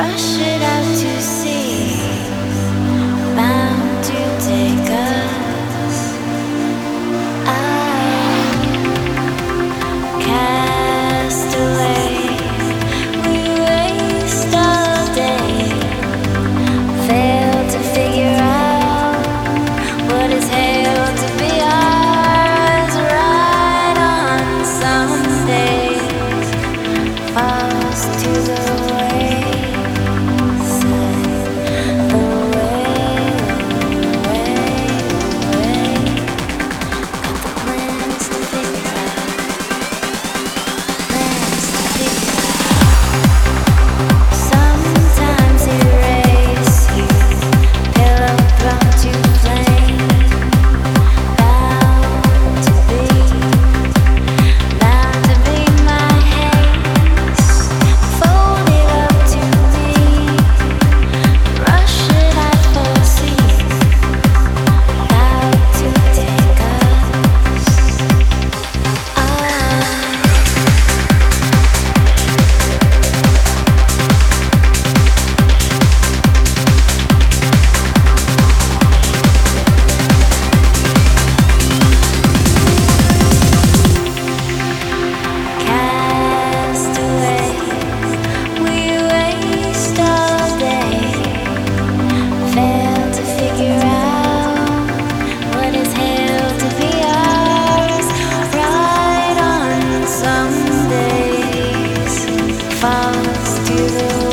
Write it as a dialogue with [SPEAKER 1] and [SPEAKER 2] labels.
[SPEAKER 1] rush it out to sea, bound to take us out, cast away. We waste all day, fail to figure out what is held to be ours. Right on some days, falls to the falls to the